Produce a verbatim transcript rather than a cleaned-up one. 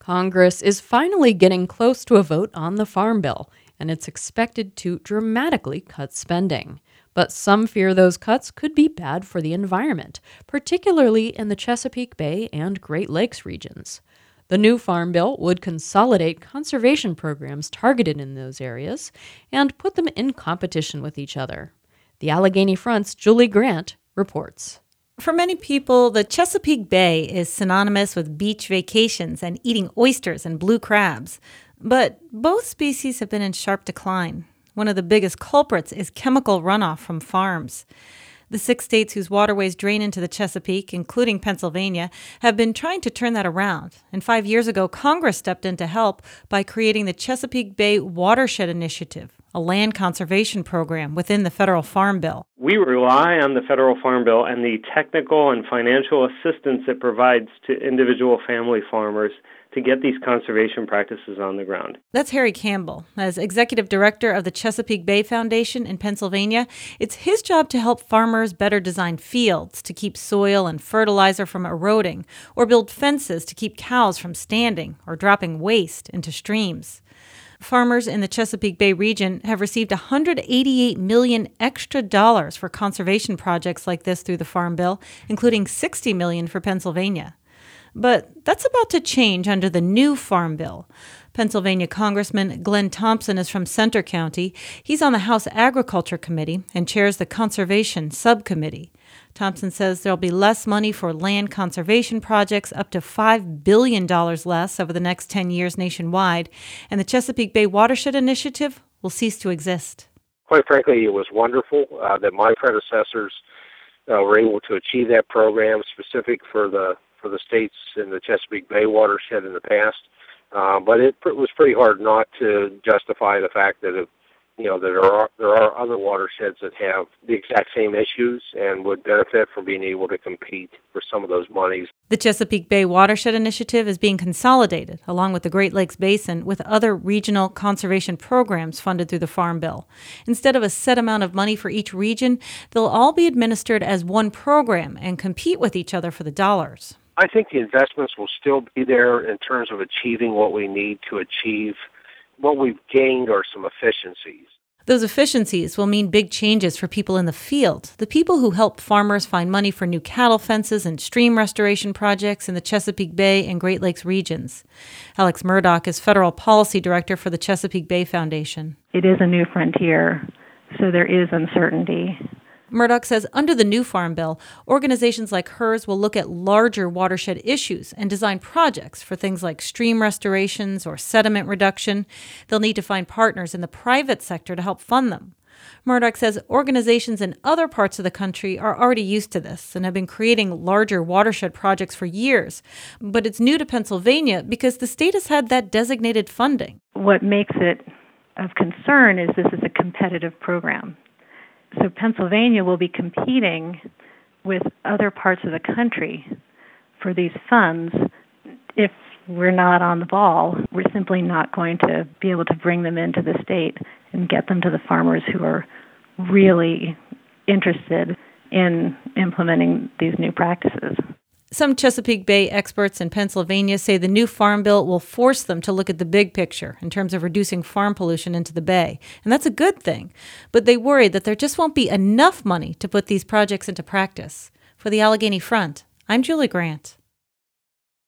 Congress is finally getting close to a vote on the Farm Bill, and it's expected to dramatically cut spending. But some fear those cuts could be bad for the environment, particularly in the Chesapeake Bay and Great Lakes regions. The new Farm Bill would consolidate conservation programs targeted in those areas and put them in competition with each other. The Allegheny Front's Julie Grant reports. For many people, the Chesapeake Bay is synonymous with beach vacations and eating oysters and blue crabs. But both species have been in sharp decline. One of the biggest culprits is chemical runoff from farms. The six states whose waterways drain into the Chesapeake, including Pennsylvania, have been trying to turn that around. And five years ago, Congress stepped in to help by creating the Chesapeake Bay Watershed Initiative, a land conservation program within the federal Farm Bill. We rely on the federal Farm Bill and the technical and financial assistance it provides to individual family farmers to get these conservation practices on the ground. That's Harry Campbell. As executive director of the Chesapeake Bay Foundation in Pennsylvania, it's his job to help farmers better design fields to keep soil and fertilizer from eroding, or build fences to keep cows from standing or dropping waste into streams. Farmers in the Chesapeake Bay region have received one hundred eighty-eight million dollars extra dollars for conservation projects like this through the Farm Bill, including sixty million dollars for Pennsylvania. But that's about to change under the new Farm Bill. Pennsylvania Congressman Glenn Thompson is from Centre County. He's on the House Agriculture Committee and chairs the Conservation Subcommittee. Thompson says there'll be less money for land conservation projects, up to five billion dollars less over the next ten years nationwide, and the Chesapeake Bay Watershed Initiative will cease to exist. Quite frankly, it was wonderful uh, that my predecessors uh, were able to achieve that program specific for the for the states in the Chesapeake Bay watershed in the past. Uh, but it pr- was pretty hard not to justify the fact that it, you know, that there are there are other watersheds that have the exact same issues and would benefit from being able to compete for some of those monies. The Chesapeake Bay Watershed Initiative is being consolidated, along with the Great Lakes Basin, with other regional conservation programs funded through the Farm Bill. Instead of a set amount of money for each region, they'll all be administered as one program and compete with each other for the dollars. I think the investments will still be there in terms of achieving what we need to achieve. What we've gained are some efficiencies. Those efficiencies will mean big changes for people in the field, the people who help farmers find money for new cattle fences and stream restoration projects in the Chesapeake Bay and Great Lakes regions. Alex Murdoch is Federal Policy Director for the Chesapeake Bay Foundation. It is a new frontier, so there is uncertainty. Murdoch says under the new Farm Bill, organizations like hers will look at larger watershed issues and design projects for things like stream restorations or sediment reduction. They'll need to find partners in the private sector to help fund them. Murdoch says organizations in other parts of the country are already used to this and have been creating larger watershed projects for years. But it's new to Pennsylvania because the state has had that designated funding. What makes it of concern is this is a competitive program. So Pennsylvania will be competing with other parts of the country for these funds. If we're not on the ball, we're simply not going to be able to bring them into the state and get them to the farmers who are really interested in implementing these new practices. Some Chesapeake Bay experts in Pennsylvania say the new Farm Bill will force them to look at the big picture in terms of reducing farm pollution into the bay. And that's a good thing. But they worry that there just won't be enough money to put these projects into practice. For the Allegheny Front, I'm Julie Grant.